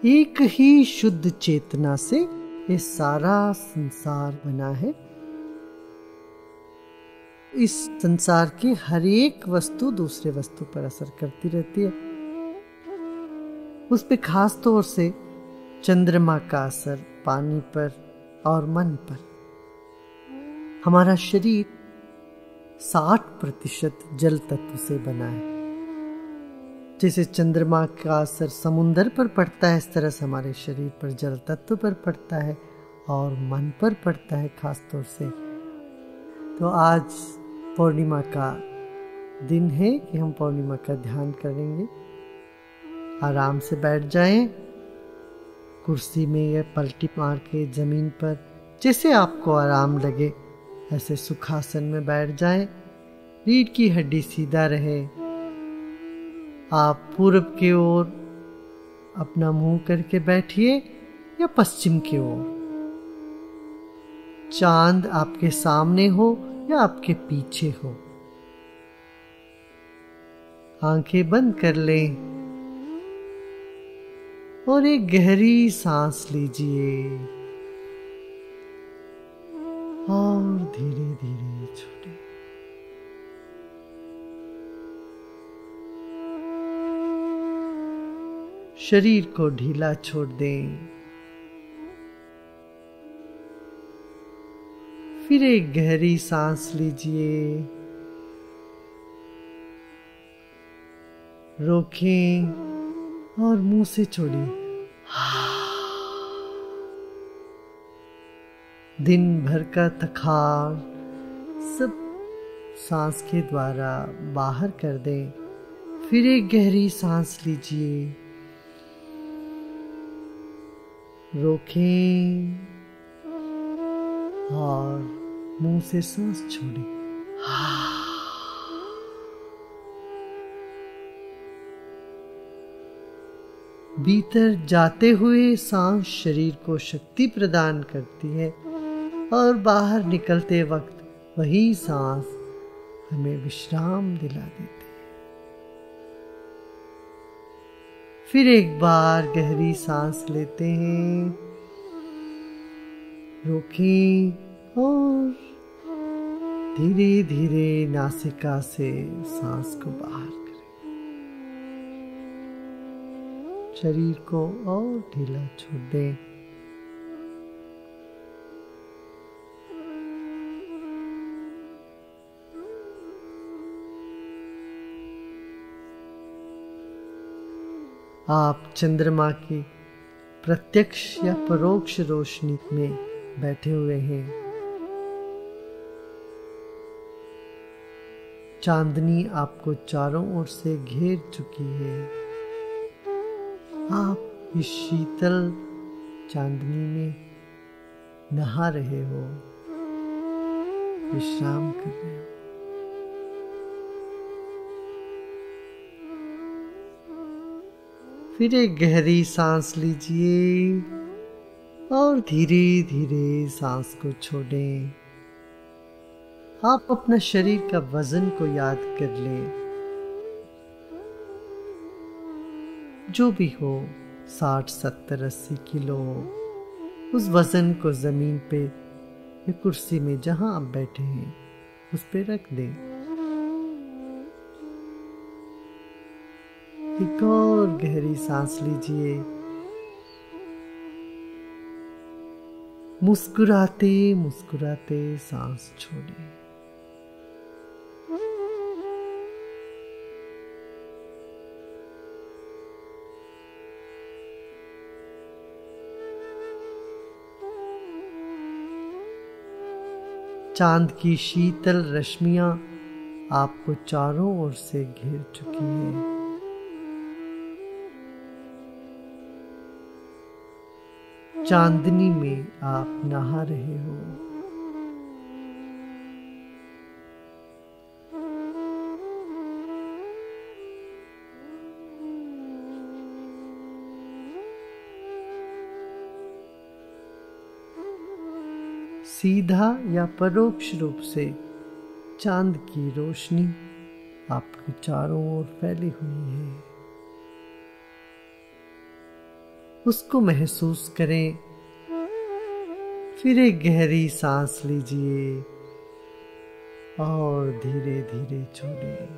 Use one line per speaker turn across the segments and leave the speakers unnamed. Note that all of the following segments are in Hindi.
एक ही शुद्ध चेतना से ये सारा संसार बना है। इस संसार की हर एक वस्तु दूसरे वस्तु पर असर करती रहती है। उस पे खास तौर से चंद्रमा का असर पानी पर और मन पर। हमारा शरीर 60% जल तत्व से बना है। जैसे चंद्रमा का असर समुंदर पर पड़ता है, इस तरह से हमारे शरीर पर जल तत्व पर पड़ता है और मन पर पड़ता है खास तौर से। तो आज पूर्णिमा का दिन है कि हम पूर्णिमा का ध्यान करेंगे। आराम से बैठ जाएं, कुर्सी में या पलटी मार के जमीन पर, जैसे आपको आराम लगे ऐसे सुखासन में बैठ जाएं। रीढ़ की हड्डी सीधा रहे। आप पूर्व की ओर अपना मुंह करके बैठिए या पश्चिम की ओर। चांद आपके सामने हो या आपके पीछे हो। आंखें बंद कर लें और एक गहरी सांस लीजिए और धीरे धीरे छोड़े। शरीर को ढीला छोड़ दें। फिर एक गहरी सांस लीजिए, रोकें और मुंह से छोड़िए। दिन भर का थकान सब सांस के द्वारा बाहर कर दें। फिर एक गहरी सांस लीजिए, रोकें और मुंह से सांस छोड़ें। भीतर जाते हुए सांस शरीर को शक्ति प्रदान करती है और बाहर निकलते वक्त वही सांस हमें विश्राम दिला देती है। फिर एक बार गहरी सांस लेते हैं, रोकें और धीरे धीरे नासिका से सांस को बाहर करें। शरीर को और ढीला छोड़ दें। आप चंद्रमा की प्रत्यक्ष या परोक्ष रोशनी में बैठे हुए हैं। चांदनी आपको चारों ओर से घेर चुकी है। आप इस शीतल चांदनी में नहा रहे हो, विश्राम कर रहे हो। फिर एक गहरी सांस लीजिए और धीरे धीरे सांस को छोड़ें। आप अपना शरीर का वजन को याद कर लें। जो भी हो, 60, 70, 80 किलो, उस वजन को जमीन पे या कुर्सी में जहां आप बैठे हैं उस पे रख दें। एक और गहरी सांस लीजिए, मुस्कुराते मुस्कुराते सांस छोड़ें। चांद की शीतल रश्मियां आपको चारों ओर से घेर चुकी है। चांदनी में आप नहा रहे हो। सीधा या परोक्ष रूप से चांद की रोशनी आपके चारों ओर फैली हुई है। उसको महसूस करें। फिर एक गहरी सांस लीजिए और धीरे धीरे छोड़िए।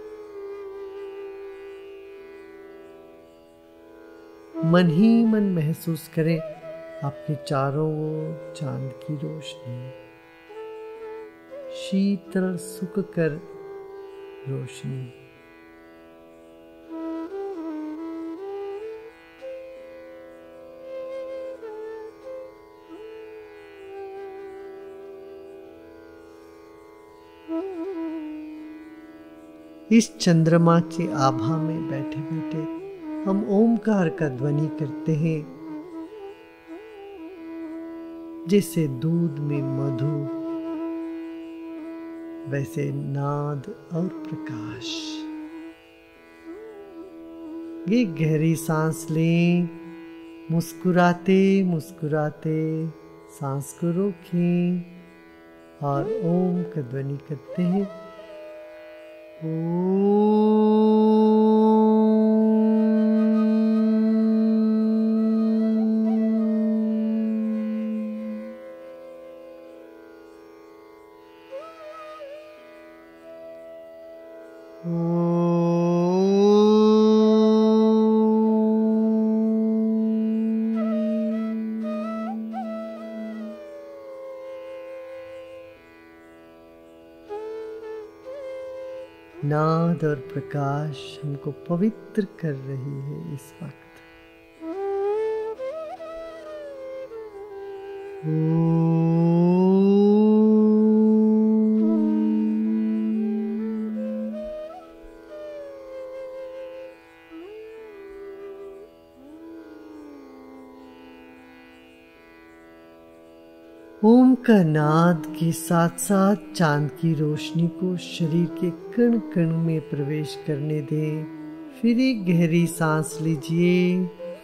मन ही मन महसूस करें आपके चारों ओर चांद की रोशनी, शीतल सुखकर रोशनी। इस चंद्रमा की आभा में बैठे बैठे हम ओमकार का ध्वनि करते हैं, जैसे दूध में मधु वैसे नाद और प्रकाश। ये गहरी सांस लें, मुस्कुराते मुस्कुराते सांस को रोकें और ओम का ध्वनि करते हैं। नाद और प्रकाश हमको पवित्र कर रही है इस वक्त। ओम का नाद के साथ साथ चांद की रोशनी को शरीर के कण कण में प्रवेश करने दें। फिर एक गहरी सांस लीजिए।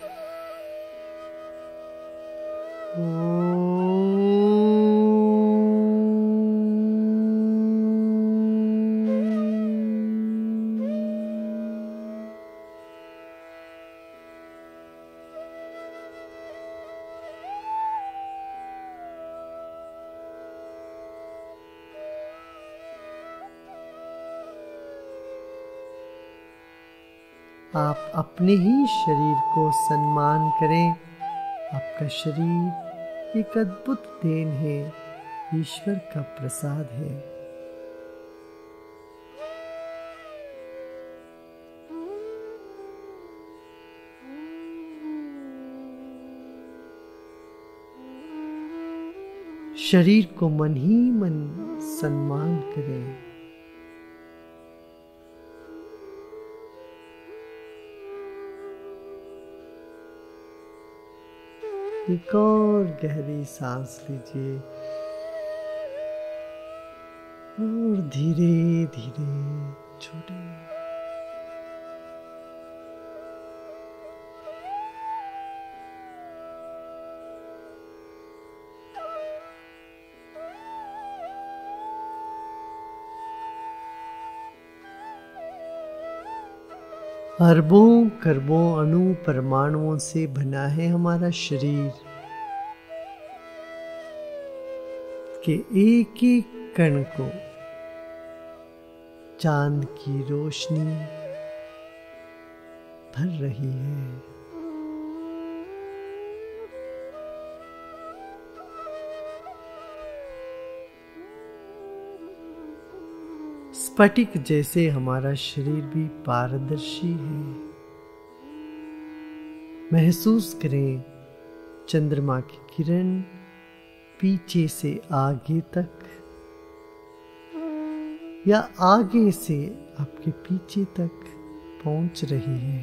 आप अपने ही शरीर को सम्मान करें। आपका शरीर एक अद्भुत देन है, ईश्वर का प्रसाद है। शरीर को मन ही मन सम्मान करें। एक और गहरी सांस लीजिए और धीरे धीरे छोड़िए। अरबों खरबों अणु परमाणुओं से बना है हमारा शरीर के एक एक कण को चांद की रोशनी भर रही है। स्फटिक जैसे हमारा शरीर भी पारदर्शी है। महसूस करें चंद्रमा की किरण पीछे से आगे तक या आगे से आपके पीछे तक पहुंच रही है।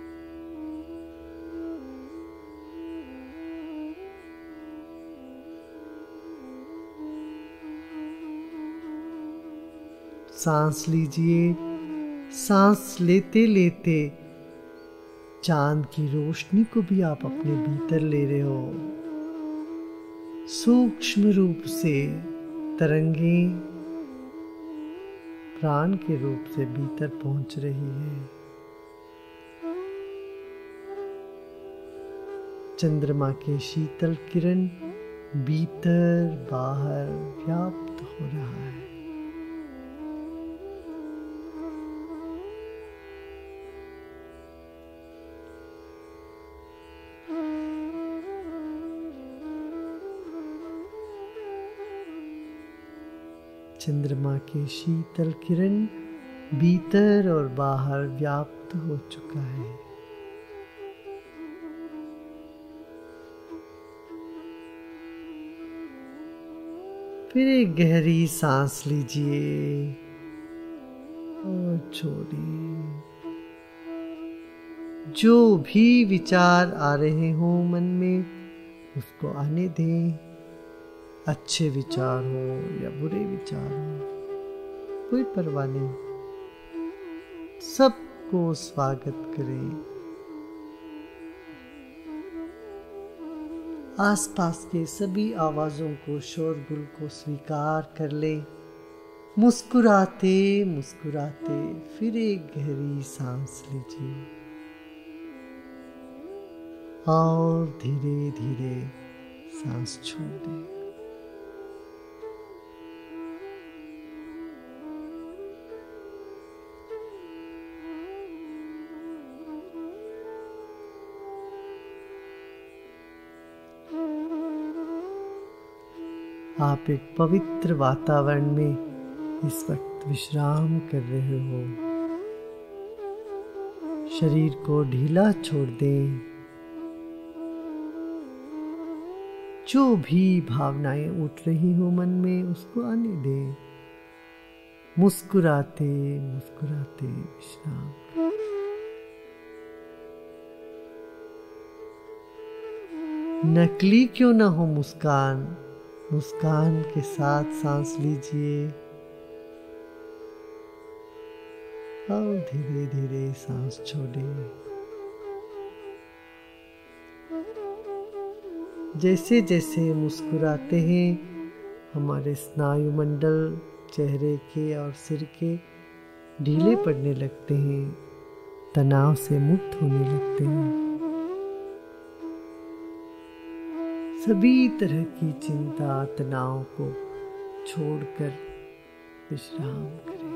सांस लीजिए। सांस लेते लेते चांद की रोशनी को भी आप अपने भीतर ले रहे हो। सूक्ष्म रूप से तरंगें प्राण के रूप से भीतर पहुंच रही है। चंद्रमा के शीतल किरण भीतर बाहर व्याप्त हो रहा है। चंद्रमा के शीतल किरण भीतर और बाहर व्याप्त हो चुका है। फिर एक गहरी सांस लीजिए और छोड़िए। जो भी विचार आ रहे हो मन में उसको आने दें। अच्छे विचार हो या बुरे विचार हो, कोई परवाह नहीं, सबको स्वागत करें। आसपास के सभी आवाजों को, शोरगुल को स्वीकार कर ले। मुस्कुराते मुस्कुराते फिर एक गहरी सांस लीजिए और धीरे धीरे सांस छोड़ दें। आप एक पवित्र वातावरण में इस वक्त विश्राम कर रहे हो। शरीर को ढीला छोड़ दें। जो भी भावनाएं उठ रही हो मन में उसको आने दें। मुस्कुराते मुस्कुराते विश्राम। नकली क्यों ना हो मुस्कान, मुस्कान के साथ सांस लीजिए और धीरे धीरे सांस छोड़िए। जैसे जैसे मुस्कुराते हैं हमारे स्नायु मंडल चेहरे के और सिर के ढीले पड़ने लगते हैं, तनाव से मुक्त होने लगते हैं। सभी तरह की चिंता तनाव को छोड़कर विश्राम करें।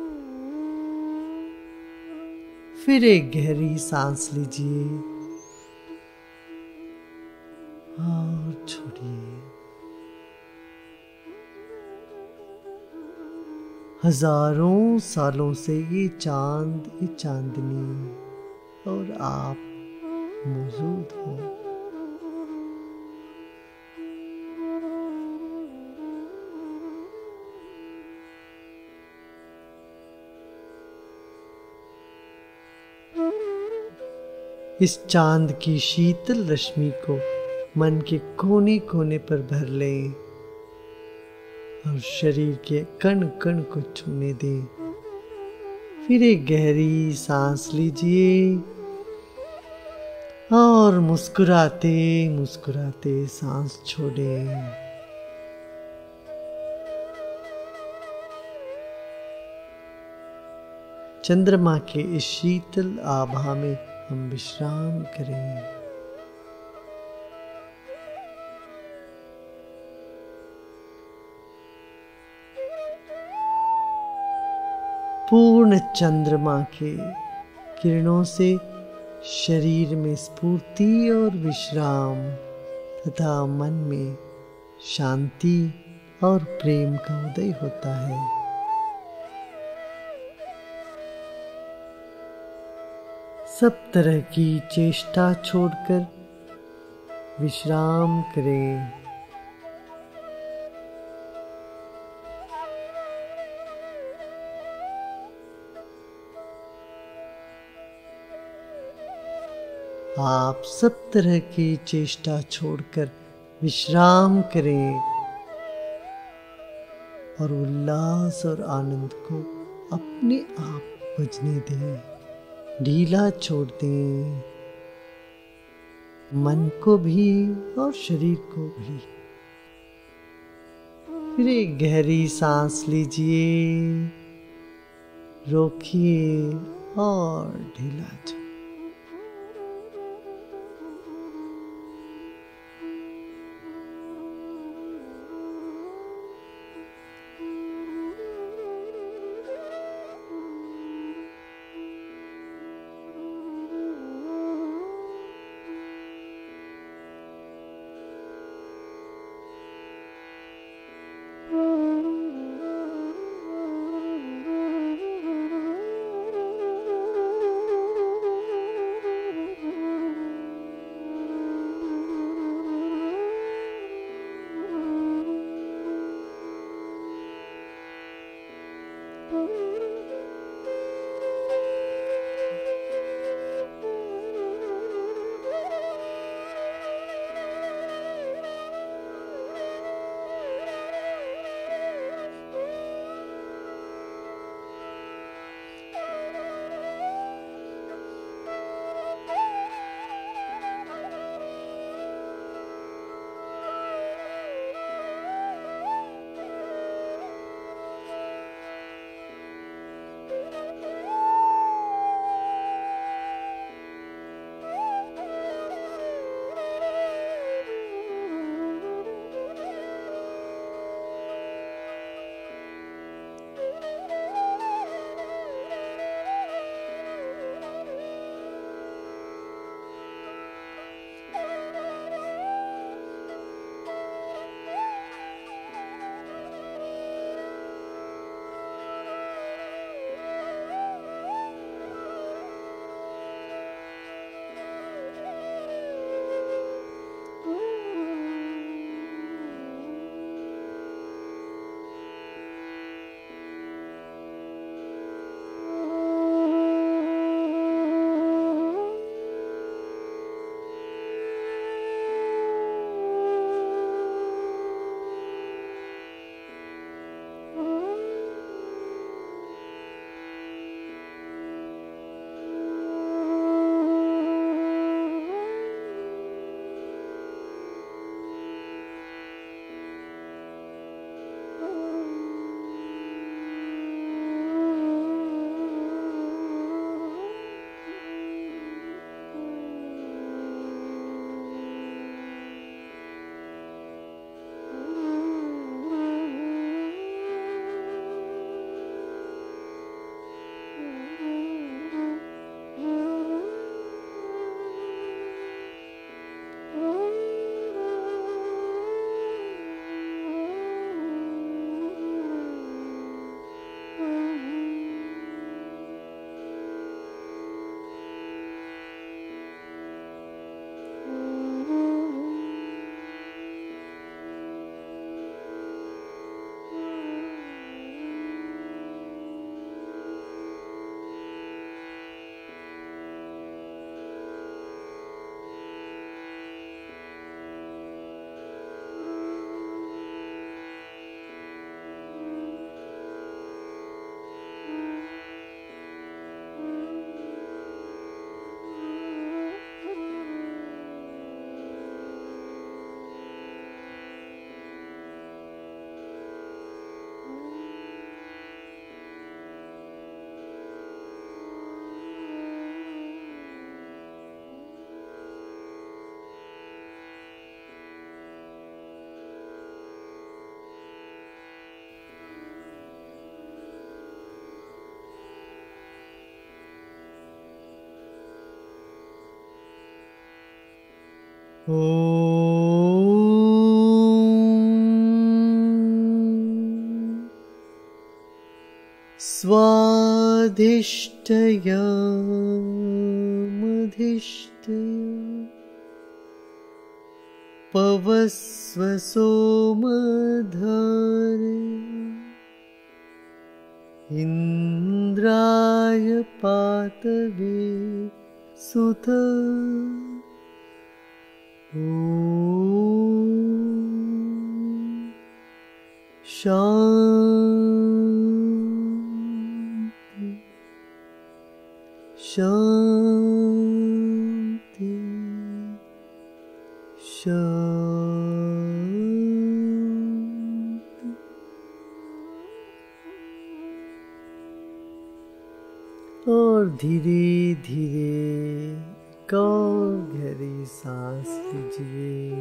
फिर एक गहरी सांस लीजिए और छोड़िए। हजारों सालों से ये चांद, ये चांदनी और आप मौजूद हो। इस चांद की शीतल रश्मि को मन के कोने कोने पर भर लें और शरीर के कण कण को छूने दें। फिर एक गहरी सांस लीजिए और मुस्कुराते मुस्कुराते सांस छोड़ें। चंद्रमा के इस शीतल आभा में हम विश्राम करें। पूर्ण चंद्रमा के किरणों से शरीर में स्फूर्ति और विश्राम तथा मन में शांति और प्रेम का उदय होता है। सब तरह की चेष्टा छोड़कर विश्राम करें। आप सब तरह की चेष्टा छोड़कर विश्राम करें और उल्लास और आनंद को अपने आप बजने दें। ढीला छोड़ दें, मन को भी और शरीर को भी। फिर एक गहरी सांस लीजिए, रोकिए और ढीला छोड़। स्वाधिष्ठयामधिष्ठया पवस्व सोमधारे इन्द्राय पातवे सुत शांति शांति शांति। और धीरे धीरे गहरी सांस लीजिए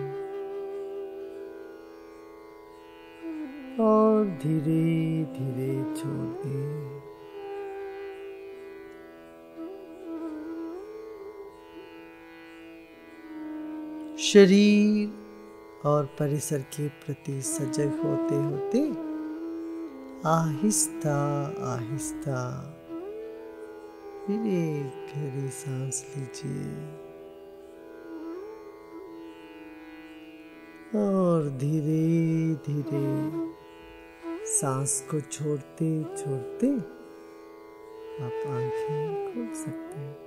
और धीरे धीरे छोड़ दें। शरीर और परिसर के प्रति सजग होते होते आहिस्ता आहिस्ता फिर एक गहरी सांस लीजिए और धीरे धीरे सांस को छोड़ते छोड़ते आप आंखें खोल सकते हैं।